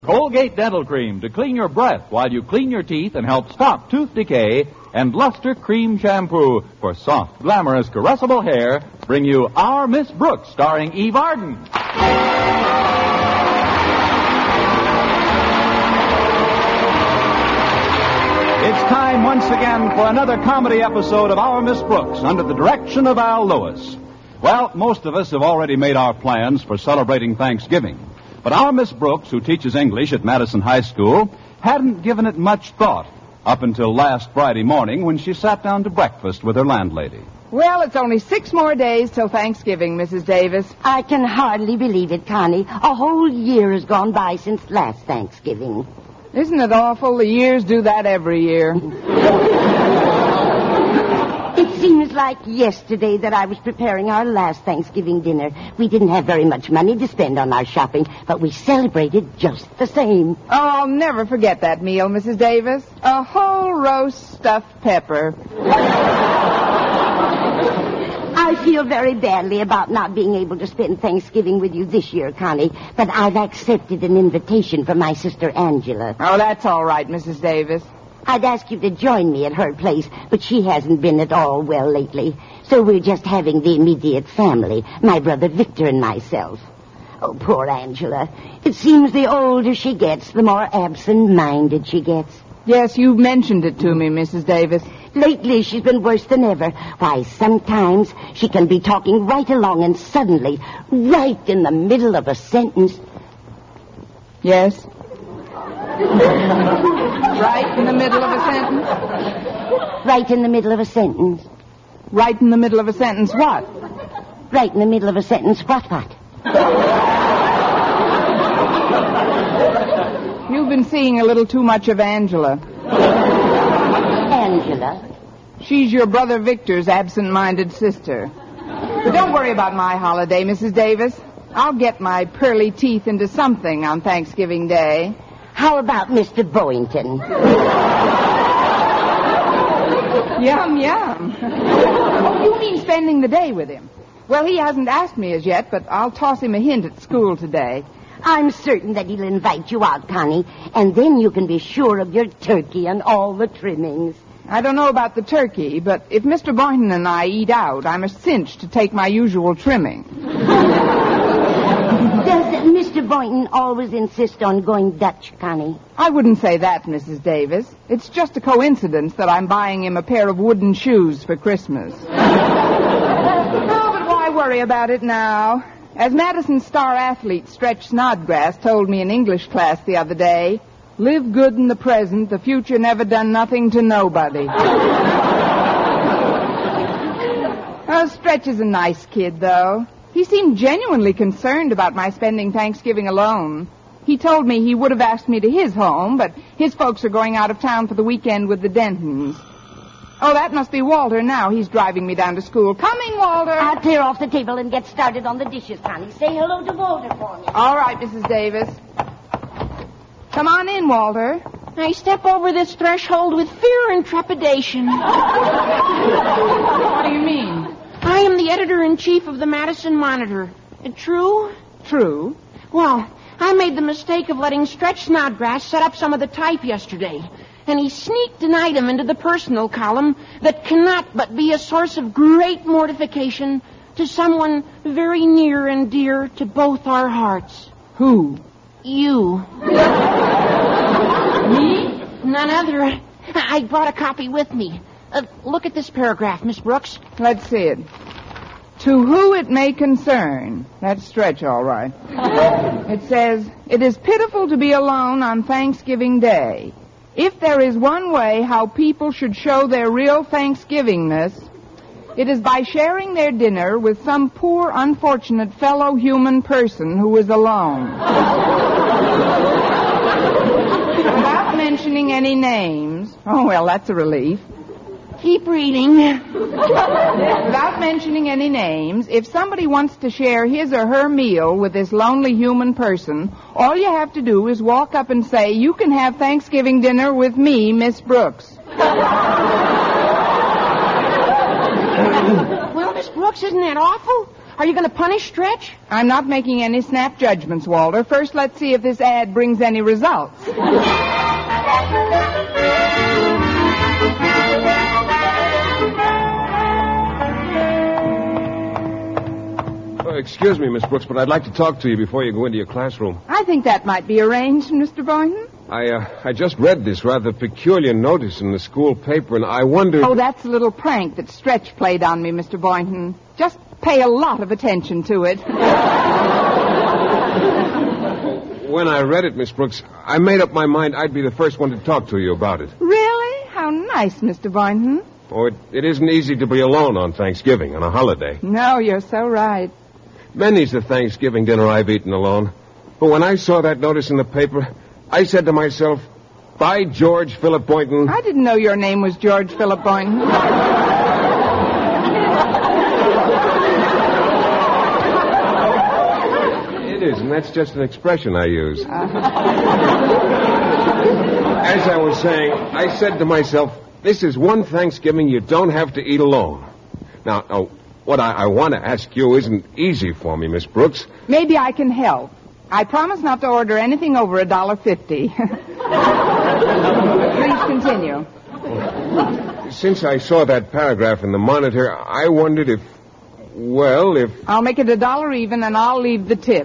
Colgate Dental Cream to clean your breath while you clean your teeth and help stop tooth decay. And Luster Cream Shampoo for soft, glamorous, caressable hair bring you Our Miss Brooks, starring Eve Arden. It's time once again for another comedy episode of Our Miss Brooks under the direction of Al Lewis. Well, most of us have already made our plans for celebrating Thanksgiving. But our Miss Brooks, who teaches English at Madison High School, hadn't given it much thought up until last Friday morning when she sat down to breakfast with her landlady. Well, it's only 6 more days till Thanksgiving, Mrs. Davis. I can hardly believe it, Connie. A whole year has gone by since last Thanksgiving. Isn't it awful? The years do that every year. It seems like yesterday that I was preparing our last Thanksgiving dinner. We didn't have very much money to spend on our shopping, but we celebrated just the same. Oh, I'll never forget that meal, Mrs. Davis. A whole roast stuffed pepper. I feel very badly about not being able to spend Thanksgiving with you this year, Connie, but I've accepted an invitation from my sister Angela. Oh, that's all right, Mrs. Davis. I'd ask you to join me at her place, but she hasn't been at all well lately. So we're just having the immediate family, my brother Victor and myself. Oh, poor Angela. It seems the older she gets, the more absent-minded she gets. Yes, you mentioned it to me, Mrs. Davis. Lately, she's been worse than ever. Why, sometimes she can be talking right along and suddenly, right in the middle of a sentence... Yes? Right in the middle of a sentence? Right in the middle of a sentence. Right in the middle of a sentence what? Right in the middle of a sentence what? You've been seeing a little too much of Angela. Angela? She's your brother Victor's absent-minded sister. But don't worry about my holiday, Mrs. Davis. I'll get my pearly teeth into something on Thanksgiving Day. How about Mr. Boynton? Yum, yum. Oh, you mean spending the day with him? Well, he hasn't asked me as yet, but I'll toss him a hint at school today. I'm certain that he'll invite you out, Connie, and then you can be sure of your turkey and all the trimmings. I don't know about the turkey, but if Mr. Boynton and I eat out, I'm a cinch to take my usual trimming. Does Mr. Boynton always insist on going Dutch, Connie? I wouldn't say that, Mrs. Davis. It's just a coincidence that I'm buying him a pair of wooden shoes for Christmas. Oh, but why worry about it now? As Madison's star athlete Stretch Snodgrass told me in English class the other day, live good in the present, the future never done nothing to nobody. Oh, Stretch is a nice kid, though. He seemed genuinely concerned about my spending Thanksgiving alone. He told me he would have asked me to his home, but his folks are going out of town for the weekend with the Dentons. Oh, that must be Walter now. He's driving me down to school. Coming, Walter. I'll clear off the table and get started on the dishes, Connie. Say hello to Walter for me. All right, Mrs. Davis. Come on in, Walter. I step over this threshold with fear and trepidation. What do you mean? I am the editor-in-chief of the Madison Monitor. True? True. Well, I made the mistake of letting Stretch Snodgrass set up some of the type yesterday. And he sneaked an item into the personal column that cannot but be a source of great mortification to someone very near and dear to both our hearts. Who? You. Me? None other. I brought a copy with me. Look at this paragraph, Miss Brooks. Let's see it. To who it may concern. That's Stretch, all right. It says, it is pitiful to be alone on Thanksgiving Day. If there is one way how people should show their real Thanksgivingness, it is by sharing their dinner with some poor, unfortunate fellow human person who is alone. Without mentioning any names. Oh, well, that's a relief. Keep reading. Without mentioning any names, if somebody wants to share his or her meal with this lonely human person, all you have to do is walk up and say, you can have Thanksgiving dinner with me, Miss Brooks. Well, Miss Brooks, isn't that awful? Are you going to punish Stretch? I'm not making any snap judgments, Walter. First, let's see if this ad brings any results. Excuse me, Miss Brooks, but I'd like to talk to you before you go into your classroom. I think that might be arranged, Mr. Boynton. I just read this rather peculiar notice in the school paper, and I wondered... Oh, that's a little prank that Stretch played on me, Mr. Boynton. Just pay a lot of attention to it. When I read it, Miss Brooks, I made up my mind I'd be the first one to talk to you about it. Really? How nice, Mr. Boynton. Oh, it isn't easy to be alone on Thanksgiving, on a holiday. No, you're so right. Many's the Thanksgiving dinner I've eaten alone. But when I saw that notice in the paper, I said to myself, by George Philip Boynton... I didn't know your name was George Philip Boynton. It is, and that's just an expression I use. As I was saying, I said to myself, this is one Thanksgiving you don't have to eat alone. Now, what I want to ask you isn't easy for me, Miss Brooks. Maybe I can help. I promise not to order anything over $1.50. Please continue. Since I saw that paragraph in the Monitor, I wondered if... I'll make it $1 even, and I'll leave the tip.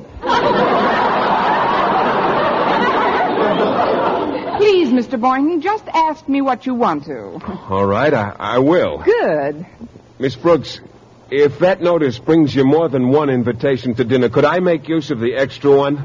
Please, Mr. Boynton, just ask me what you want to. All right, I will. Good. Miss Brooks... if that notice brings you more than one invitation to dinner, could I make use of the extra one?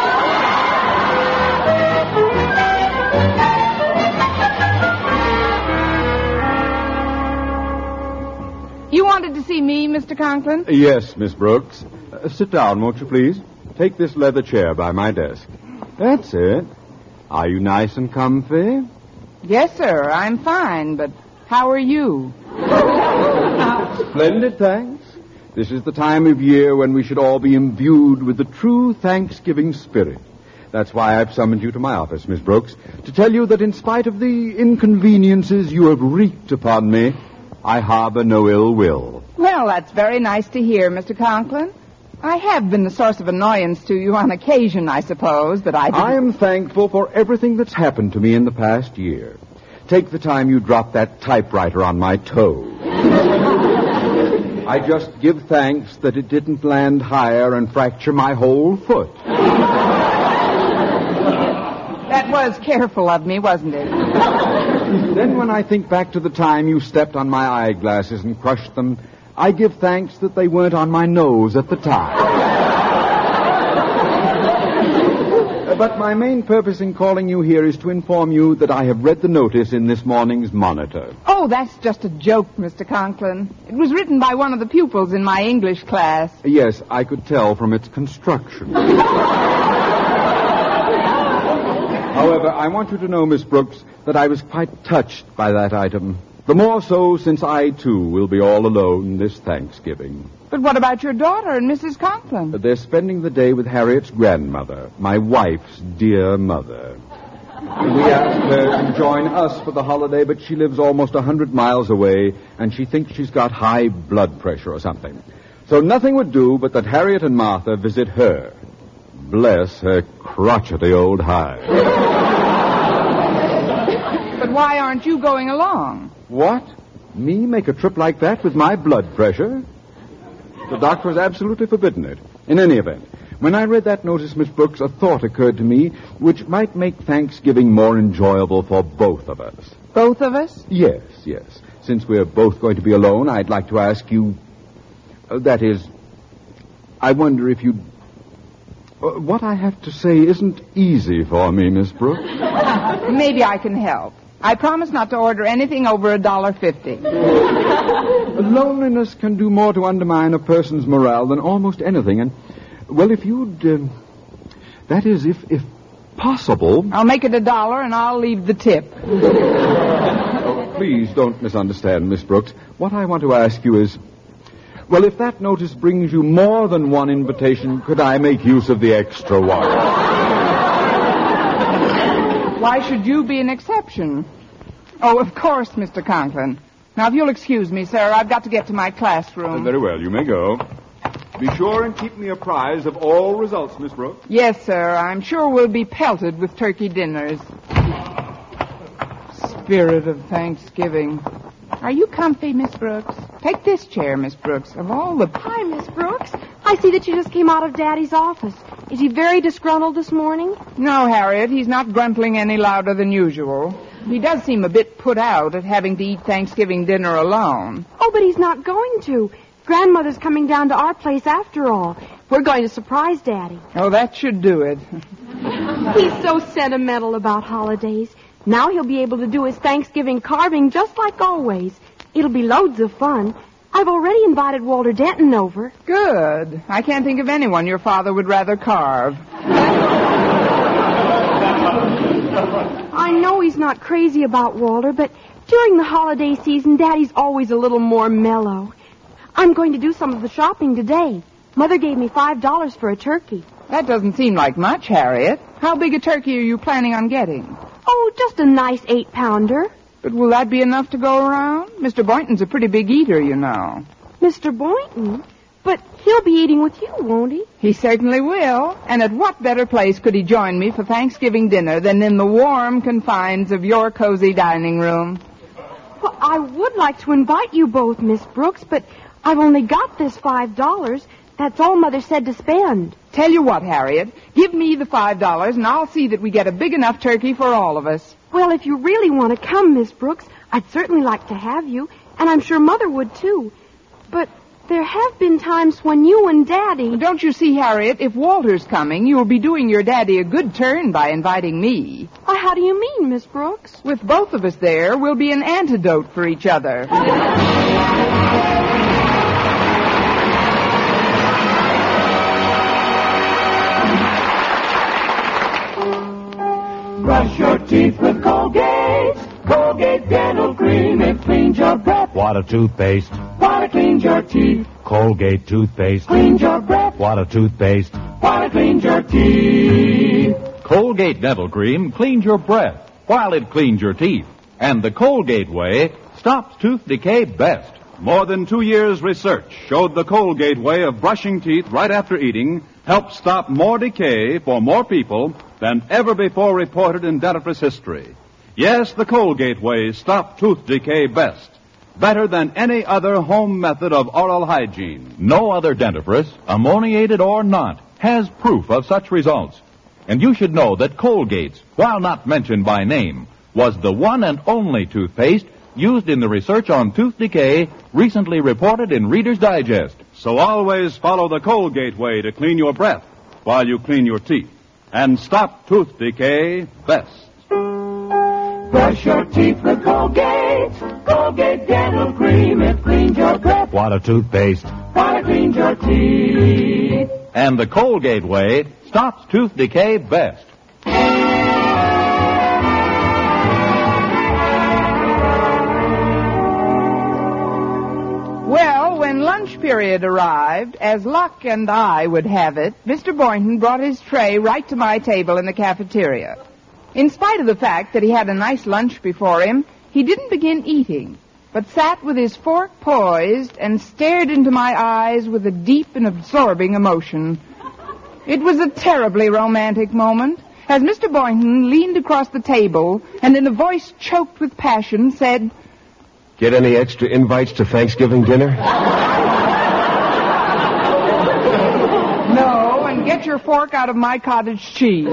You wanted to see me, Mr. Conklin? Yes, Miss Brooks. Sit down, won't you, please? Take this leather chair by my desk. That's it. Are you nice and comfy? Yes, sir. I'm fine, but how are you? Splendid, thanks. This is the time of year when we should all be imbued with the true Thanksgiving spirit. That's why I've summoned you to my office, Miss Brooks, to tell you that in spite of the inconveniences you have wreaked upon me, I harbor no ill will. Well, that's very nice to hear, Mr. Conklin. I have been the source of annoyance to you on occasion, I suppose, but I am thankful for everything that's happened to me in the past year. Take the time you dropped that typewriter on my toe. I just give thanks that it didn't land higher and fracture my whole foot. That was careful of me, wasn't it? Then when I think back to the time you stepped on my eyeglasses and crushed them, I give thanks that they weren't on my nose at the time. But my main purpose in calling you here is to inform you that I have read the notice in this morning's Monitor. Oh, that's just a joke, Mr. Conklin. It was written by one of the pupils in my English class. Yes, I could tell from its construction. However, I want you to know, Miss Brooks, that I was quite touched by that item. The more so since I, too, will be all alone this Thanksgiving. But what about your daughter and Mrs. Conklin? They're spending the day with Harriet's grandmother, my wife's dear mother. We asked her to join us for the holiday, but she lives almost 100 miles away, and she thinks she's got high blood pressure or something. So nothing would do but that Harriet and Martha visit her. Bless her crotchety old hide. But why aren't you going along? What? Me make a trip like that with my blood pressure? The doctor has absolutely forbidden it. In any event, when I read that notice, Miss Brooks, a thought occurred to me which might make Thanksgiving more enjoyable for both of us. Both of us? Yes. Since we're both going to be alone, I'd like to ask you... that is, I wonder if you'd... what I have to say isn't easy for me, Miss Brooks. Maybe I can help. I promise not to order anything over $1.50. Loneliness can do more to undermine a person's morale than almost anything. And, well, if you'd... that is, if possible... I'll make it $1 and I'll leave the tip. Oh, please don't misunderstand, Miss Brooks. What I want to ask you is... well, if that notice brings you more than one invitation, could I make use of the extra one? Why should you be an exception? Oh, of course, Mr. Conklin. Now, if you'll excuse me, sir, I've got to get to my classroom. Very well, you may go. Be sure and keep me apprised of all results, Miss Brooks. Yes, sir. I'm sure we'll be pelted with turkey dinners. Spirit of Thanksgiving. Are you comfy, Miss Brooks? Take this chair, Miss Brooks. Of all the... Hi, Miss Brooks. I see that you just came out of Daddy's office. Is he very disgruntled this morning? No, Harriet, he's not gruntling any louder than usual. He does seem a bit put out at having to eat Thanksgiving dinner alone. Oh, but he's not going to. Grandmother's coming down to our place after all. We're going to surprise Daddy. Oh, that should do it. He's so sentimental about holidays. Now he'll be able to do his Thanksgiving carving just like always. It'll be loads of fun. I've already invited Walter Denton over. Good. I can't think of anyone your father would rather carve. I know he's not crazy about Walter, but during the holiday season, Daddy's always a little more mellow. I'm going to do some of the shopping today. Mother gave me $5 for a turkey. That doesn't seem like much, Harriet. How big a turkey are you planning on getting? Oh, just a nice 8-pounder. But will that be enough to go around? Mr. Boynton's a pretty big eater, you know. Mr. Boynton? But he'll be eating with you, won't he? He certainly will. And at what better place could he join me for Thanksgiving dinner than in the warm confines of your cozy dining room? Well, I would like to invite you both, Miss Brooks, but I've only got this $5. That's all Mother said to spend. Tell you what, Harriet, give me the $5 and I'll see that we get a big enough turkey for all of us. Well, if you really want to come, Miss Brooks, I'd certainly like to have you, and I'm sure Mother would too. But there have been times when you and Daddy... Don't you see, Harriet, if Walter's coming, you'll be doing your daddy a good turn by inviting me. How do you mean, Miss Brooks? With both of us there, we'll be an antidote for each other. Brush your teeth with Colgate. Colgate Dental Cream. It cleans your breath. Water toothpaste. Water cleans your teeth. Colgate toothpaste. Cleans your breath. Water toothpaste. Water cleans your teeth. Colgate Dental Cream cleans your breath while it cleans your teeth. And the Colgate way stops tooth decay best. More than 2 years' research showed the Colgate way of brushing teeth right after eating helps stop more decay for more people than ever before reported in dentifrice history. Yes, the Colgate way stops tooth decay best. Better than any other home method of oral hygiene. No other dentifrice, ammoniated or not, has proof of such results. And you should know that Colgate's, while not mentioned by name, was the one and only toothpaste used in the research on tooth decay recently reported in Reader's Digest. So always follow the Colgate way to clean your breath while you clean your teeth. And stop tooth decay best. Brush your teeth with Colgate. Colgate Dental Cream. It cleans your breath. Water toothpaste. Water cleans your teeth. And the Colgate way stops tooth decay best. Well, when lunch period arrived, as luck and I would have it, Mr. Boynton brought his tray right to my table in the cafeteria. In spite of the fact that he had a nice lunch before him, he didn't begin eating, but sat with his fork poised and stared into my eyes with a deep and absorbing emotion. It was a terribly romantic moment, as Mr. Boynton leaned across the table and in a voice choked with passion said, Get any extra invites to Thanksgiving dinner? No, and get your fork out of my cottage cheese.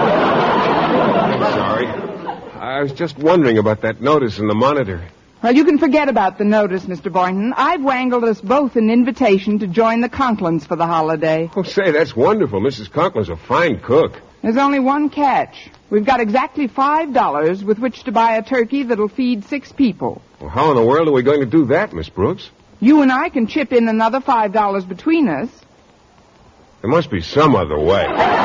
Sorry. I was just wondering about that notice in the Monitor. Well, you can forget about the notice, Mr. Boynton. I've wangled us both an invitation to join the Conklins for the holiday. Oh, say, that's wonderful. Mrs. Conklin's a fine cook. There's only one catch. We've got exactly $5 with which to buy a turkey that'll feed 6 people. Well, how in the world are we going to do that, Miss Brooks? You and I can chip in another $5 between us. There must be some other way.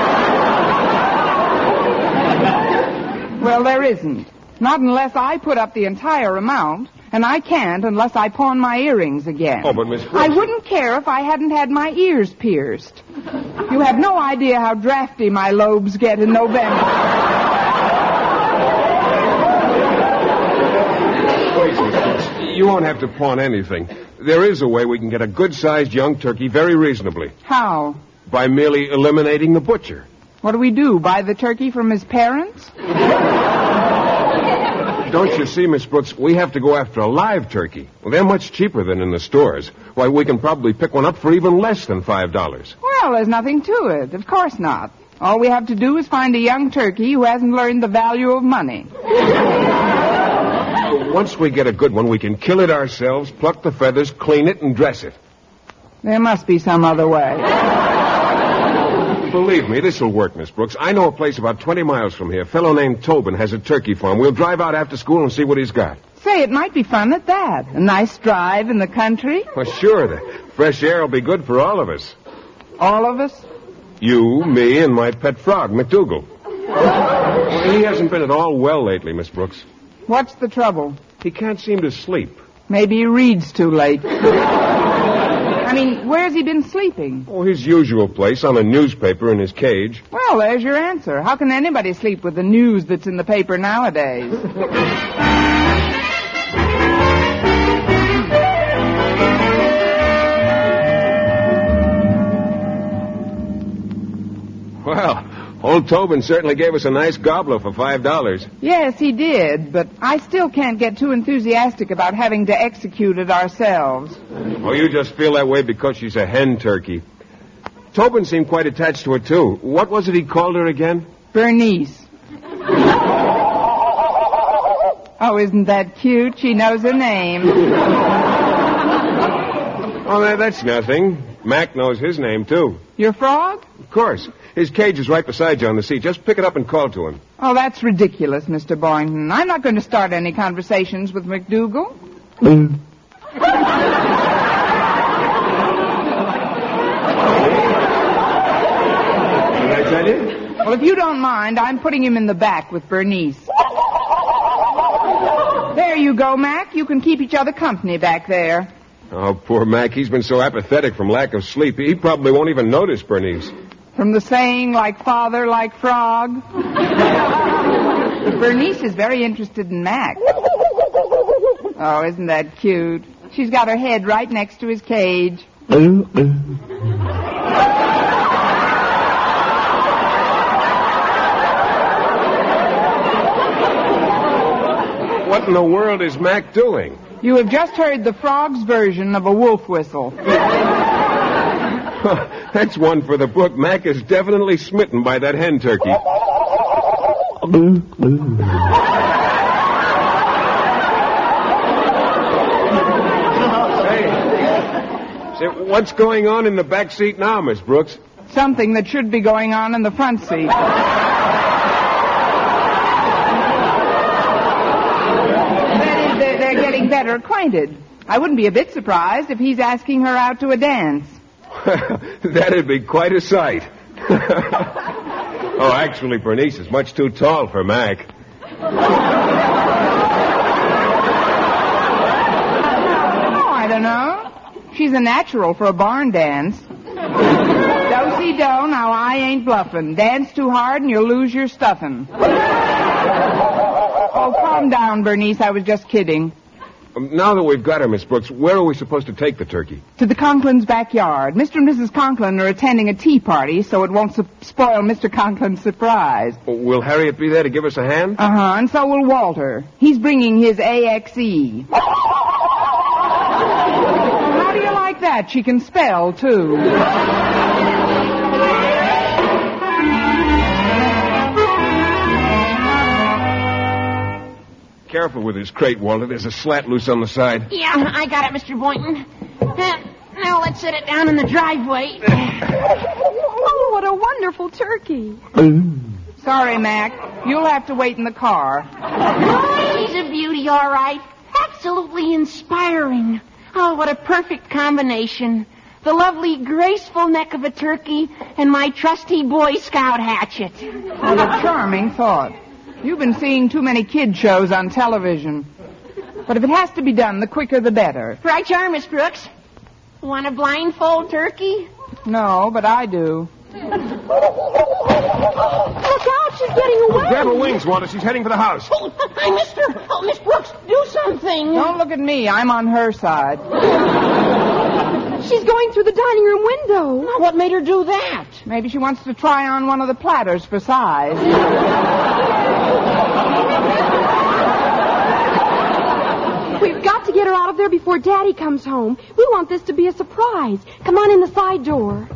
Well, there isn't. Not unless I put up the entire amount, and I can't unless I pawn my earrings again. Oh, but Miss Brooks... I wouldn't care if I hadn't had my ears pierced. You have no idea how drafty my lobes get in November. Please, Miss Brooks, you won't have to pawn anything. There is a way we can get a good-sized young turkey very reasonably. How? By merely eliminating the butcher. What do we do? Buy the turkey from his parents? Don't you see, Miss Brooks, we have to go after a live turkey. Well, they're much cheaper than in the stores. Why, we can probably pick one up for even less than $5. Well, there's nothing to it. Of course not. All we have to do is find a young turkey who hasn't learned the value of money. Once we get a good one, we can kill it ourselves, pluck the feathers, clean it, and dress it. There must be some other way. Believe me, this will work, Miss Brooks. I know a place about 20 miles from here. A fellow named Tobin has a turkey farm. We'll drive out after school and see what he's got. Say, it might be fun at that. A nice drive in the country. Well, sure. The fresh air will be good for all of us. All of us? You, me, and my pet frog, McDougal. Well, he hasn't been at all well lately, Miss Brooks. What's the trouble? He can't seem to sleep. Maybe he reads too late. I mean, where's he been sleeping? Oh, his usual place, on a newspaper in his cage. Well, there's your answer. How can anybody sleep with the news that's in the paper nowadays? Well, old Tobin certainly gave us a nice gobbler for $5. Yes, he did, but I still can't get too enthusiastic about having to execute it ourselves. Oh, you just feel that way because she's a hen turkey. Tobin seemed quite attached to her, too. What was it he called her again? Bernice. Oh, isn't that cute? She knows her name. Oh, that's nothing. Mac knows his name, too. Your frog? Of course. His cage is right beside you on the seat. Just pick it up and call to him. Oh, that's ridiculous, Mr. Boynton. I'm not going to start any conversations with McDougal. Did I tell you? Well, if you don't mind, I'm putting him in the back with Bernice. There you go, Mac. You can keep each other company back there. Oh, poor Mac. He's been so apathetic from lack of sleep. He probably won't even notice Bernice. From the saying, like father, like frog. But Bernice is very interested in Mac. Oh, isn't that cute? She's got her head right next to his cage. What in the world is Mac doing? You have just heard the frog's version of a wolf whistle. That's one for the book. Mac is definitely smitten by that hen turkey. Say, what's going on in the back seat now, Miss Brooks? Something that should be going on in the front seat. They're getting better acquainted. I wouldn't be a bit surprised if he's asking her out to a dance. That'd be quite a sight. Oh, actually, Bernice is much too tall for Mac. Oh, I don't know. She's a natural for a barn dance. Do-si-do, now I ain't bluffing. Dance too hard and you'll lose your stuffing. Oh, calm down, Bernice. I was just kidding. Now that we've got her, Miss Brooks, where are we supposed to take the turkey? To the Conklins' backyard. Mr. and Mrs. Conklin are attending a tea party, so it won't spoil Mr. Conklin's surprise. Will Harriet be there to give us a hand? Uh-huh, and so will Walter. He's bringing his AXE. How do you like that? She can spell, too. Careful with his crate, Walter. There's a slat loose on the side. Yeah, I got it, Mr. Boynton. Now let's set it down in the driveway. Oh, what a wonderful turkey. Sorry, Mac. You'll have to wait in the car. Oh, he's a beauty, all right. Absolutely inspiring. Oh, what a perfect combination. The lovely, graceful neck of a turkey and my trusty Boy Scout hatchet. What a charming thought. You've been seeing too many kid shows on television. But if it has to be done, the quicker the better. Right you are, Miss Brooks. Want a blindfold turkey? No, but I do. Look out, she's getting away. Grab her wings, Walter. She's heading for the house. Oh, Miss Brooks, do something. Don't look at me. I'm on her side. She's going through the dining room window. Now, what made her do that? Maybe she wants to try on one of the platters for size. We've got to get her out of there before Daddy comes home. We want this to be a surprise. Come on in the side door.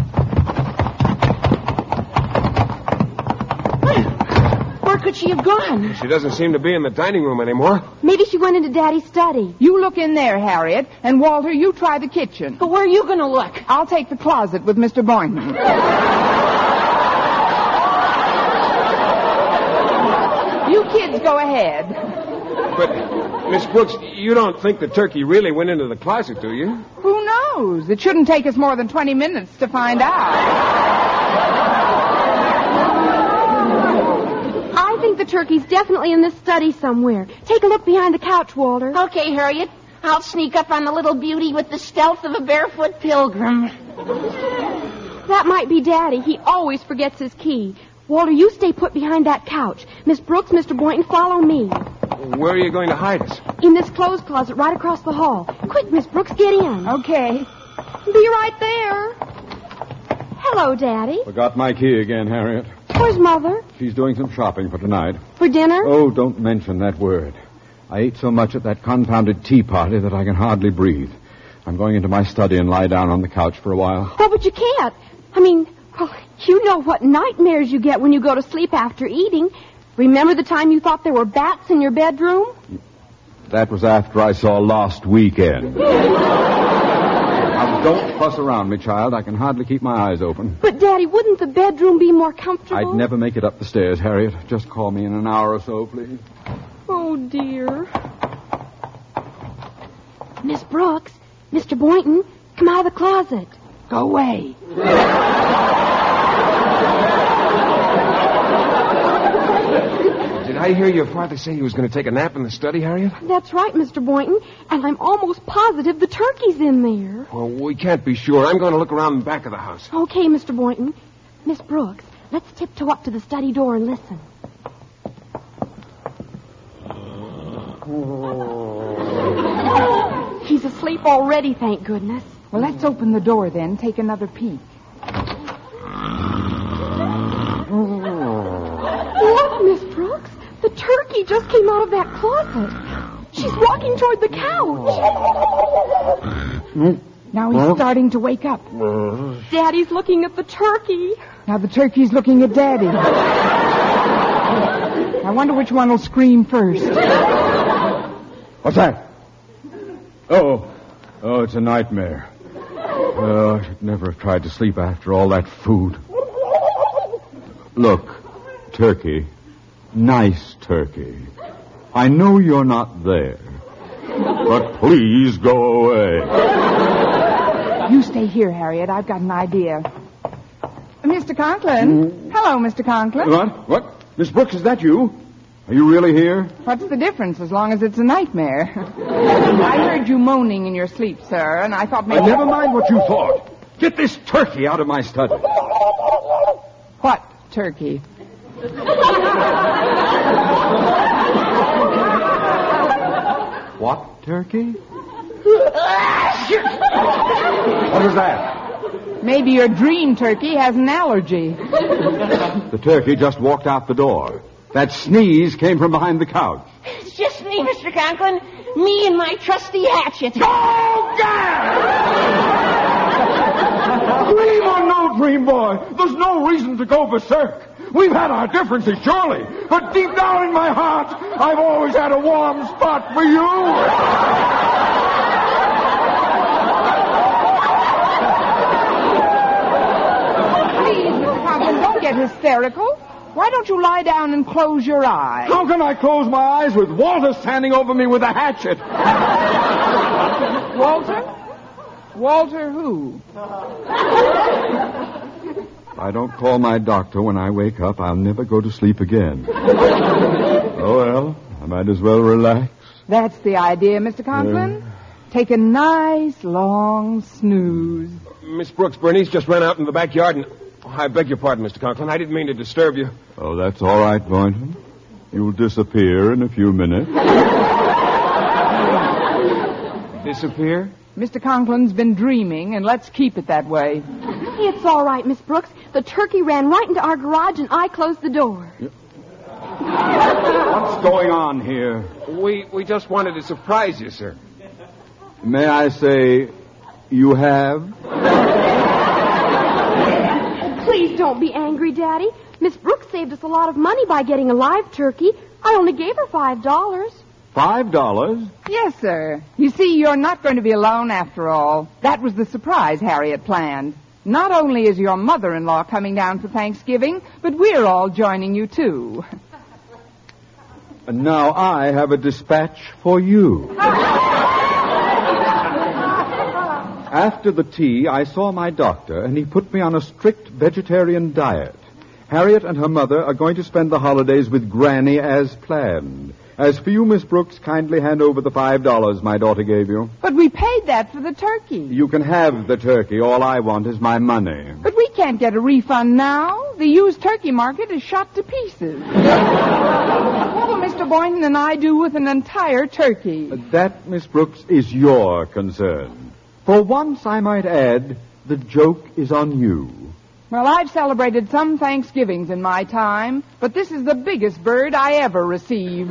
Where could she have gone? She doesn't seem to be in the dining room anymore. Maybe she went into Daddy's study. You look in there, Harriet, and Walter, you try the kitchen. But where are you going to look? I'll take the closet with Mr. Boynton. You kids go ahead. But, Miss Brooks, you don't think the turkey really went into the closet, do you? Who knows? It shouldn't take us more than 20 minutes to find out. I think the turkey's definitely in this study somewhere. Take a look behind the couch, Walter. Okay, Harriet. I'll sneak up on the little beauty with the stealth of a barefoot pilgrim. That might be Daddy. He always forgets his key. Walter, you stay put behind that couch. Miss Brooks, Mr. Boynton, follow me. Where are you going to hide us? In this clothes closet right across the hall. Quick, Miss Brooks, get in. Okay. Be right there. Hello, Daddy. Forgot my key again, Harriet. Where's Mother? She's doing some shopping for tonight. For dinner? Oh, don't mention that word. I ate so much at that confounded tea party that I can hardly breathe. I'm going into my study and lie down on the couch for a while. Oh, but you can't. I mean, well, you know what nightmares you get when you go to sleep after eating. Remember the time you thought there were bats in your bedroom? That was after I saw Lost Weekend. Now, don't fuss around me, child. I can hardly keep my eyes open. But, Daddy, wouldn't the bedroom be more comfortable? I'd never make it up the stairs, Harriet. Just call me in an hour or so, please. Oh, dear. Miss Brooks, Mr. Boynton, come out of the closet. Go away. Did I hear your father say he was going to take a nap in the study, Harriet? That's right, Mr. Boynton. And I'm almost positive the turkey's in there. Well, we can't be sure. I'm going to look around the back of the house. Okay, Mr. Boynton. Miss Brooks, let's tiptoe up to the study door and listen. He's asleep already, thank goodness. Well, let's open the door then. Take another peek. Look, Miss Brooks. The turkey just came out of that closet. She's walking toward the couch. Now he's starting to wake up. Daddy's looking at the turkey. Now the turkey's looking at Daddy. I wonder which one will scream first. What's that? Oh, it's a nightmare. Oh, I should never have tried to sleep after all that food. Look, turkey. Nice turkey. I know you're not there. But please go away. You stay here, Harriet. I've got an idea. Mr. Conklin. Hello, Mr. Conklin. What? Miss Brooks, is that you? Are you really here? What's the difference as long as it's a nightmare? I heard you moaning in your sleep, sir, and I thought maybe... Never mind what you thought. Get this turkey out of my study. What turkey? What turkey? What was that? Maybe your dream turkey has an allergy. The turkey just walked out the door. That sneeze came from behind the couch. It's just me, Mr. Conklin. Me and my trusty hatchet. Oh, God! Dream or no dream, boy, there's no reason to go berserk. We've had our differences, surely. But deep down in my heart, I've always had a warm spot for you. Please, Mr. Conklin, don't get hysterical. Why don't you lie down and close your eyes? How can I close my eyes with Walter standing over me with a hatchet? Walter? Walter who? If I don't call my doctor when I wake up, I'll never go to sleep again. Oh, well, I might as well relax. That's the idea, Mr. Conklin. Take a nice, long snooze. Miss Brooks, Bernice just ran out in the backyard and... Oh, I beg your pardon, Mr. Conklin. I didn't mean to disturb you. Oh, that's all right, Boynton. You'll disappear in a few minutes. Disappear? Mr. Conklin's been dreaming, and let's keep it that way. It's all right, Miss Brooks. The turkey ran right into our garage, and I closed the door. What's going on here? We just wanted to surprise you, sir. May I say, you have? Please don't be angry, Daddy. Miss Brooks saved us a lot of money by getting a live turkey. I only gave her $5. $5? Yes, sir. You see, you're not going to be alone after all. That was the surprise Harriet planned. Not only is your mother-in-law coming down for Thanksgiving, but we're all joining you, too. And now I have a dispatch for you. After the tea, I saw my doctor, and he put me on a strict vegetarian diet. Harriet and her mother are going to spend the holidays with Granny as planned. As for you, Miss Brooks, kindly hand over the $5 my daughter gave you. But we paid that for the turkey. You can have the turkey. All I want is my money. But we can't get a refund now. The used turkey market is shot to pieces. What will Mr. Boynton and I do with an entire turkey? That, Miss Brooks, is your concern. For once, I might add, the joke is on you. Well, I've celebrated some Thanksgivings in my time, but this is the biggest bird I ever received.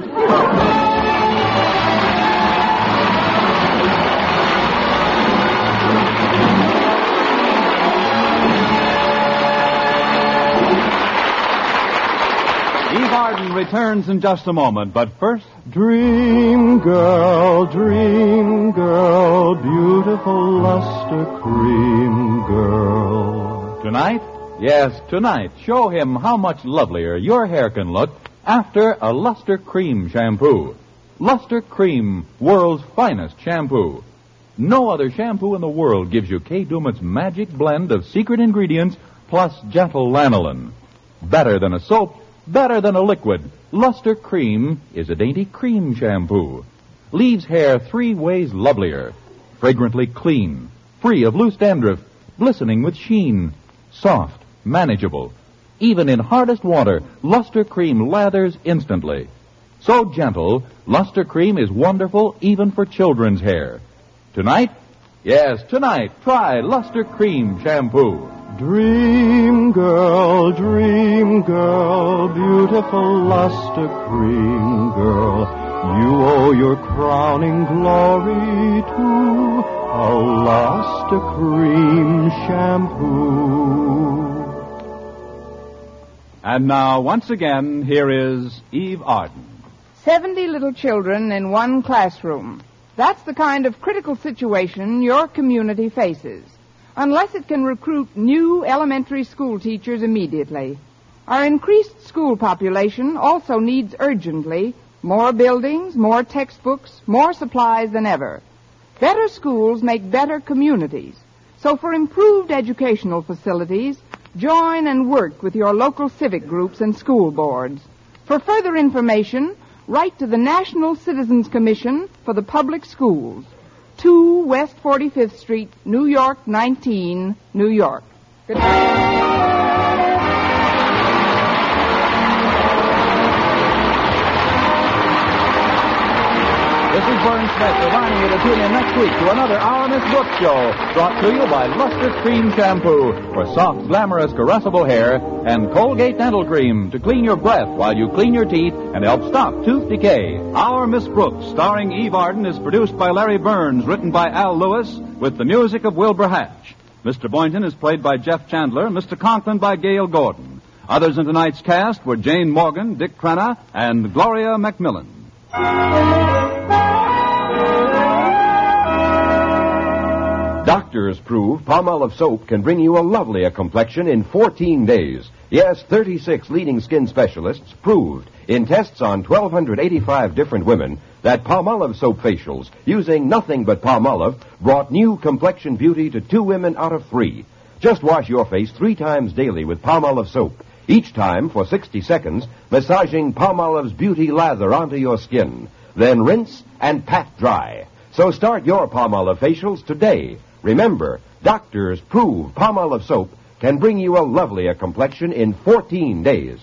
Eve Arden returns in just a moment, but first... Dream girl, beautiful luster cream girl. Tonight? Yes, tonight. Show him how much lovelier your hair can look after a Luster Cream shampoo. Luster Cream, world's finest shampoo. No other shampoo in the world gives you Kay Daumit's magic blend of secret ingredients plus gentle lanolin. Better than a soap, better than a liquid. Luster Cream is a dainty cream shampoo. Leaves hair 3 ways lovelier. Fragrantly clean, free of loose dandruff, glistening with sheen. Soft, manageable. Even in hardest water, Luster Cream lathers instantly. So gentle, Luster Cream is wonderful even for children's hair. Tonight? Yes, tonight, try Luster Cream shampoo. Dream girl, beautiful luster cream girl. You owe your crowning glory to a luster cream shampoo. And now, once again, here is Eve Arden. 70 little children in one classroom. That's the kind of critical situation your community faces. Unless it can recruit new elementary school teachers immediately. Our increased school population also needs urgently more buildings, more textbooks, more supplies than ever. Better schools make better communities. So for improved educational facilities, join and work with your local civic groups and school boards. For further information, write to the National Citizens Commission for the Public Schools. 2 West 45th Street, New York, 19, New York. Good night. This is Vern Smith reminding you to tune in next week to another Our Miss Brooks show, brought to you by Luster Cream Shampoo for soft, glamorous, caressable hair, and Colgate Dental Cream to clean your breath while you clean your teeth and help stop tooth decay. Our Miss Brooks, starring Eve Arden, is produced by Larry Burns, written by Al Lewis, with the music of Wilbur Hatch. Mr. Boynton is played by Jeff Chandler, Mr. Conklin by Gail Gordon. Others in tonight's cast were Jane Morgan, Dick Crenna, and Gloria Macmillan. Doctors prove Palmolive soap can bring you a lovelier complexion in 14 days. Yes, 36 leading skin specialists proved in tests on 1,285 different women that Palmolive soap facials using nothing but Palmolive brought new complexion beauty to 2 women out of 3. Just wash your face 3 times daily with Palmolive soap, each time for 60 seconds, massaging Palmolive's beauty lather onto your skin. Then rinse and pat dry. So start your Palmolive facials today. Remember, doctors prove Palmolive soap can bring you a lovelier complexion in 14 days.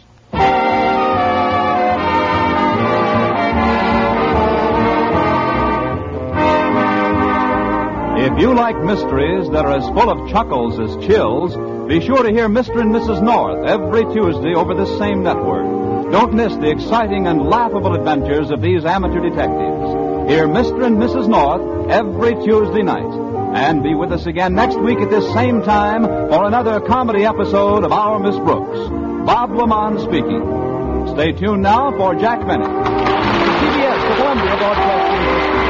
If you like mysteries that are as full of chuckles as chills, be sure to hear Mr. and Mrs. North every Tuesday over this same network. Don't miss the exciting and laughable adventures of these amateur detectives. Hear Mr. and Mrs. North every Tuesday night. And be with us again next week at this same time for another comedy episode of Our Miss Brooks. Bob Lamont speaking. Stay tuned now for Jack Benny. CBS, the Columbia Broadcasting System.